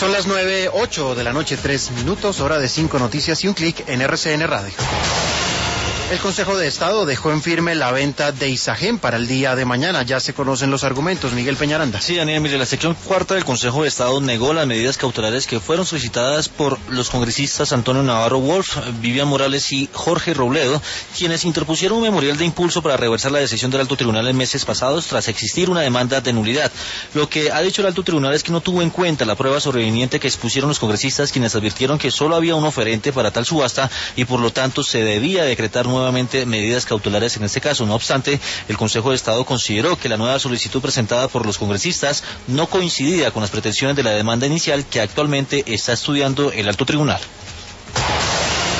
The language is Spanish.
Son las 9:08 de la noche, 3 minutos, hora de 5 noticias y un clic en RCN Radio. El Consejo de Estado dejó en firme la venta de Isagen para el día de mañana. Ya se conocen los argumentos. Miguel Peñaranda. Sí, Daniel, mire, la sección cuarta del Consejo de Estado negó las medidas cautelares que fueron solicitadas por los congresistas Antonio Navarro Wolf, Vivian Morales y Jorge Robledo, quienes interpusieron un memorial de impulso para reversar la decisión del Alto Tribunal en meses pasados tras existir una demanda de nulidad. Lo que ha dicho el Alto Tribunal es que no tuvo en cuenta la prueba sobreviniente que expusieron los congresistas, quienes advirtieron que solo había un oferente para tal subasta y por lo tanto se debía decretar nuevamente medidas cautelares en este caso. No obstante, el Consejo de Estado consideró que la nueva solicitud presentada por los congresistas no coincidía con las pretensiones de la demanda inicial que actualmente está estudiando el Alto Tribunal.